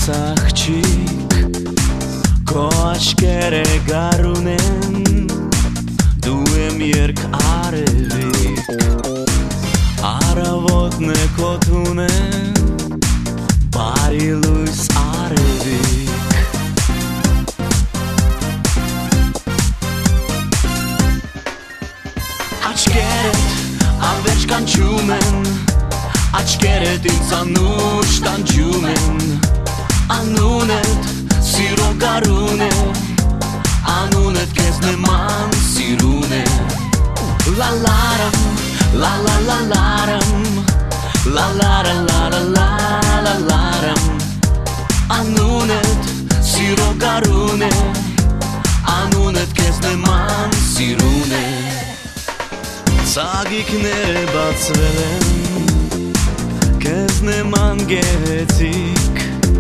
աղցախչիկ Քո աչքերը գարուն են Դու եմ երկ արևիկ Առավոտն է քո տունը Բարի լույս արևիկ Աչքերդ անվերջ կանչում են Աչքերդ ինձ անուշ տանջում են Անունդ սիրո գարուն է Անունդ քեզ նման սիրուն է La laram, la la la laram La la la la la la la laram Անունդ սիրո գարուն է Անունդ քեզ նման սիրուն է Ծագիկները բացվել են Քեզ նման գեղեցիկ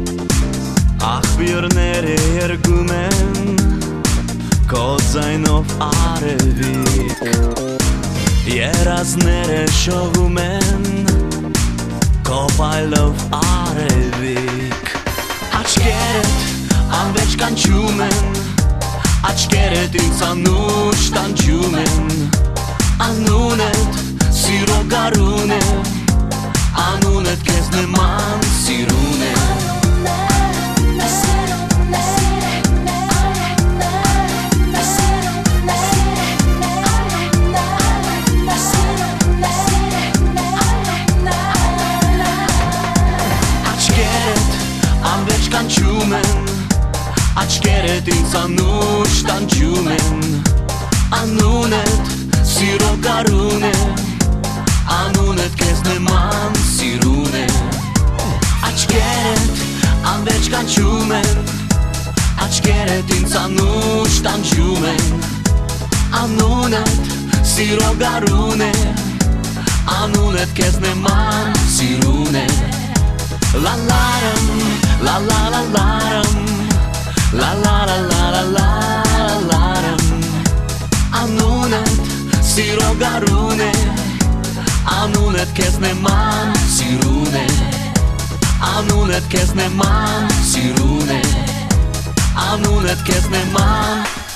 Աղբյուրները երգում են Քո ձայնով արևիկ Երազները շողում են Քո փայլով արևիկ Աչքերդ անվերջ կանչում են Աչքերդ ինձ անուշ տանջում են Անունդ սիրո գարուն է Անունդ քեզ նման սիրուն է Աչքերդ անվերջ կանչում են Աչքերդ ինձ անուշ տանջում են Անունդ Սիրո գարուն է Անունդ քեզ նման սիրուն է Աչքերդ անվերջ կանչում են Աչքերդ ինձ անուշ տանջում են Անունդ սիրո գարուն է Անունդ քեզ նման սիրուն է La laram, la la la laram La la la la la la laram Անունդ Սիրո գարուն է Անունդ քեզ նման սիրուն է Անունդ քեզ նման սիրուն է Անունդ քեզ նման